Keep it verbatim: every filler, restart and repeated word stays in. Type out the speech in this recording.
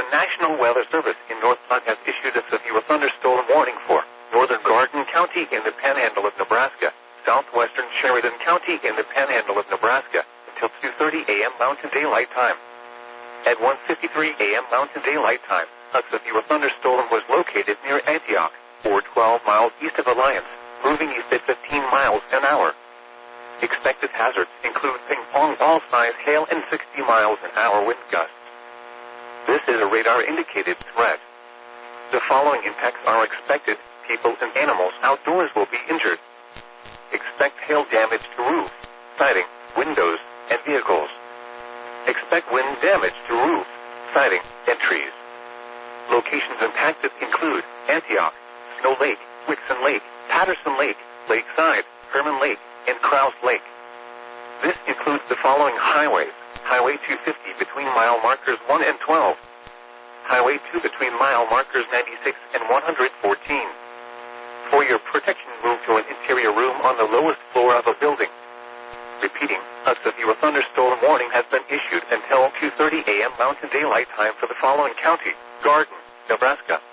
The National Weather Service in North Platte has issued a severe thunderstorm warning for northern Garden County in the Panhandle of Nebraska, southwestern Sheridan County in the Panhandle of Nebraska, until two thirty a.m. Mountain Daylight Time. At one fifty-three a.m. Mountain Daylight Time, a severe thunderstorm was located near Antioch, or twelve miles east of Alliance, moving east at fifteen miles an hour. Expected hazards include ping-pong ball-sized hail and sixty miles an hour wind gusts. This is a radar-indicated threat. The following impacts are expected. People and animals outdoors will be injured. Expect hail damage to roof, siding, windows, and vehicles. Expect wind damage to roof, siding, and trees. Locations impacted include Antioch, Snow Lake, Wixon Lake, Patterson Lake, Lakeside, Herman Lake, and Krause Lake. This includes the following highways: Highway two fifty between mile markers one and twelve. Highway two between mile markers ninety-six and one hundred fourteen. For your protection, move to an interior room on the lowest floor of a building. Repeating, a severe thunderstorm warning has been issued until two thirty a.m. Mountain Daylight Time for the following county: Garden, Nebraska,